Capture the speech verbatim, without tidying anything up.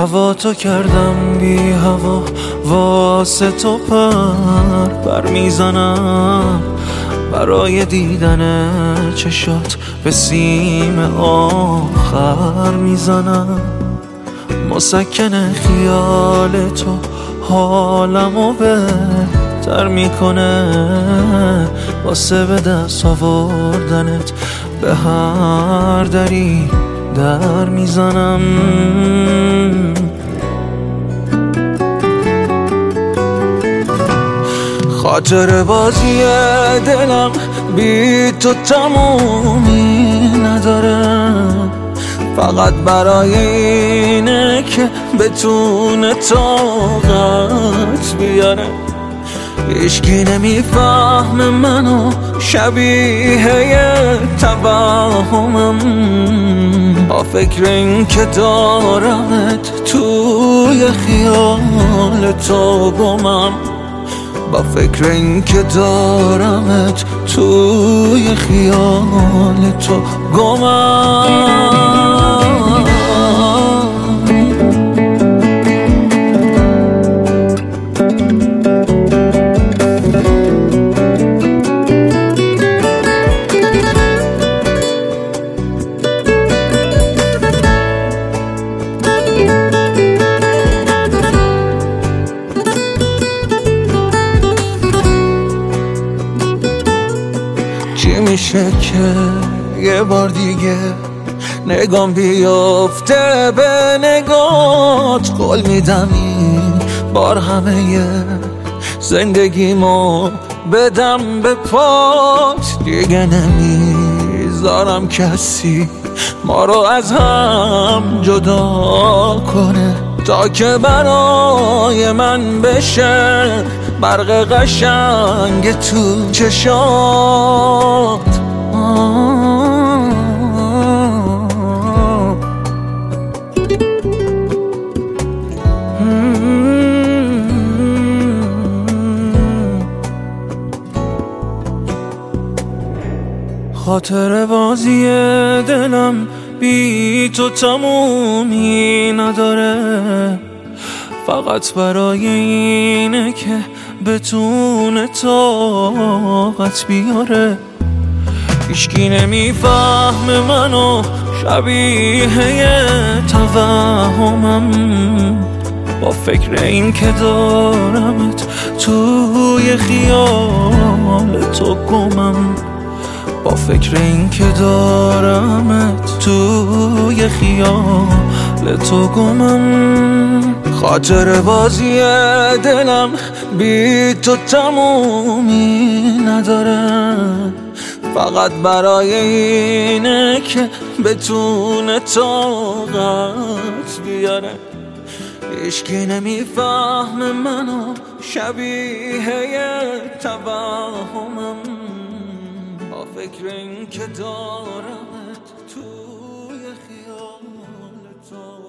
هوا تو کردم بی هوا، واسه تو پر بر میزنم، برای دیدن چشات به سیم آخر میزنم. مسکن خیال تو حالمو بهتر میکنه، واسه به دست آوردنت به هر دری در میزنم. خاطر بازی دلم بی تو تمومی نداره، فقط برای اینه که بتونه طاقت بیاره. هیچکی نمیفهمه منو، شبیه توهمم، با فکر این که دارمت توی خیال تو گمم، با فکر این که دارمت توی خیال تو گمم. چی میشه که یه بار دیگه نگام بیفته به نگات، قول میدم این بار همه زندگیمو بدم به پات. دیگه نمیذارم کسی ما رو از هم جدا کنه، تا که برای من بشه برق قشنگ تو چشات. خاطر بازی دلم بی تو تمومی نداره، فقط برای اینه که بتونه طاقت بیاره. هیچکی نمیفهمه منو، شبیه توهمم، با فکر این که دارمت توی خیال تو گمم، با فکر این که دارمت توی خیال تو گمم. خاطر بازی دلم بی تو تمومی نداره، فقط برای اینه که بتونه طاقت بیاره. هیچکی نمیفهمه منو، شبیه توهمم، با فکر این که دارمت توی خیال تو